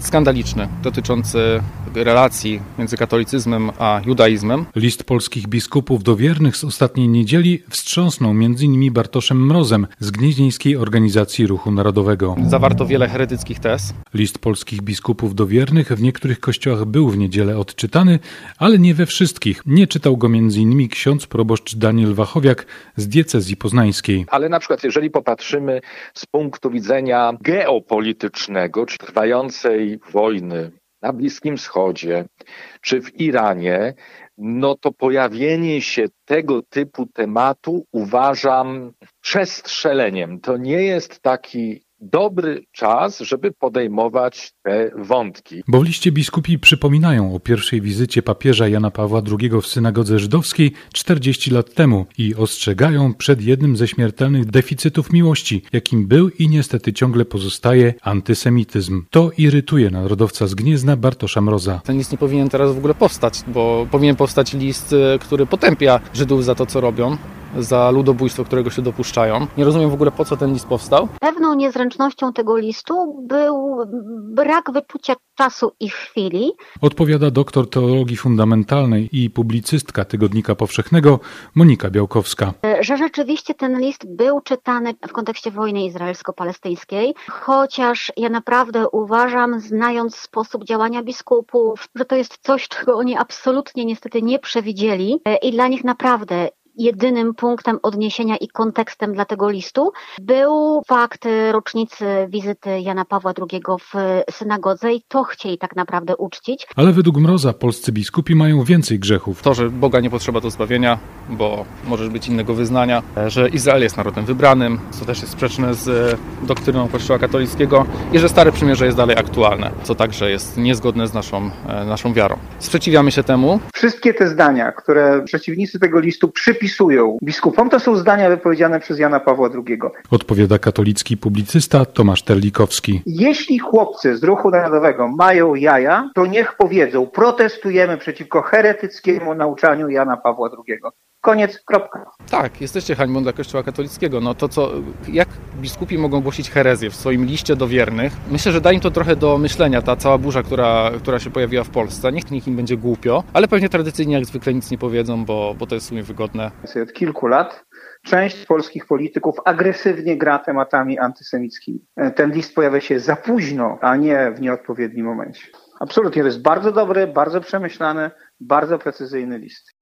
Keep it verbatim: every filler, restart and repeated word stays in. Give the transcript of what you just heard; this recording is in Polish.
list skandaliczny dotyczący relacji między katolicyzmem a judaizmem. List polskich biskupów do wiernych z ostatniej niedzieli wstrząsnął między innymi Bartoszem Mrozem z Gnieźnieńskiej Organizacji Ruchu Narodowego. Zawarto wiele heretyckich tez. List polskich biskupów do wiernych w niektórych kościołach był w niedzielę odczytany, ale nie we wszystkich. Nie czytał go między innymi ksiądz proboszcz Daniel Wachowiak z diecezji poznańskiej. Ale na przykład jeżeli popatrzymy z punktu widzenia geopolitycznego, czy trwającej wojny na Bliskim Wschodzie, czy w Iranie, no to pojawienie się tego typu tematu uważam przestrzeleniem. To nie jest taki dobry czas, żeby podejmować te wątki. Bo w liście biskupi przypominają o pierwszej wizycie papieża Jana Pawła drugiego w synagodze żydowskiej czterdzieści lat temu i ostrzegają przed jednym ze śmiertelnych deficytów miłości, jakim był i niestety ciągle pozostaje antysemityzm. To irytuje narodowca z Gniezna Bartosza Mroza. Ten list nie powinien teraz w ogóle powstać, bo powinien powstać list, który potępia Żydów za to, co robią, za ludobójstwo, którego się dopuszczają. Nie rozumiem w ogóle, po co ten list powstał. Pewną niezręcznością tego listu był brak wyczucia czasu i chwili. Odpowiada doktor teologii fundamentalnej i publicystka Tygodnika Powszechnego Monika Białkowska. Że rzeczywiście ten list był czytany w kontekście wojny izraelsko-palestyńskiej, chociaż ja naprawdę uważam, znając sposób działania biskupów, że to jest coś, czego oni absolutnie niestety nie przewidzieli i dla nich naprawdę jedynym punktem odniesienia i kontekstem dla tego listu był fakt rocznicy wizyty Jana Pawła drugiego w synagodze i to chcieli tak naprawdę uczcić. Ale według Mroza polscy biskupi mają więcej grzechów. To, że Boga nie potrzeba do zbawienia, bo możesz być innego wyznania, że Izrael jest narodem wybranym, co też jest sprzeczne z doktryną Kościoła katolickiego i że Stare Przymierze jest dalej aktualne, co także jest niezgodne z naszą, naszą wiarą. Sprzeciwiamy się temu. Wszystkie te zdania, które przeciwnicy tego listu przypisują biskupom, to są zdania wypowiedziane przez Jana Pawła drugiego. Odpowiada katolicki publicysta Tomasz Terlikowski. Jeśli chłopcy z Ruchu Narodowego mają jaja, to niech powiedzą, protestujemy przeciwko heretyckiemu nauczaniu Jana Pawła drugiego. Koniec, kropka. Tak, jesteście hańbą dla Kościoła katolickiego. No to co, jak biskupi mogą głosić herezję w swoim liście do wiernych? Myślę, że da im to trochę do myślenia, ta cała burza, która, która się pojawiła w Polsce. Niech, niech im będzie głupio, ale pewnie tradycyjnie jak zwykle nic nie powiedzą, bo, bo to jest w sumie wygodne. Od kilku lat część polskich polityków agresywnie gra tematami antysemickimi. Ten list pojawia się za późno, a nie w nieodpowiednim momencie. Absolutnie, to jest bardzo dobry, bardzo przemyślany, bardzo precyzyjny list.